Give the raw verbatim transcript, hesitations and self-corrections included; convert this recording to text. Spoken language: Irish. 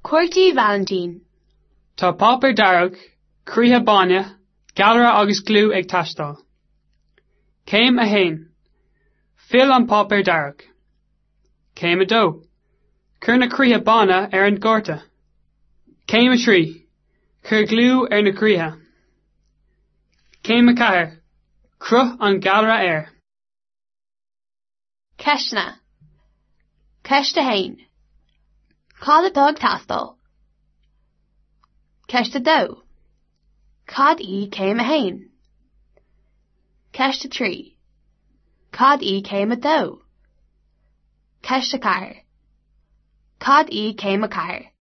Cuairtí Valentine. Tá pápéir darach, crutha baine, galara agus glú ag taistil. Céim a hain. Fill an pápéir darach. Céim a dó. Cur na crutha baine ar an gcárta. Céim a trí. Cur glú ar na crutha. Céim a cathair. Cruth an galara air. Ceisna. Ceiste hain. Cad a dog tastal. Ceiste dó. Cad í céim a hain. Ceiste trí. Cad í céim a dó. Ceiste cathair. Cad í céim a cathair.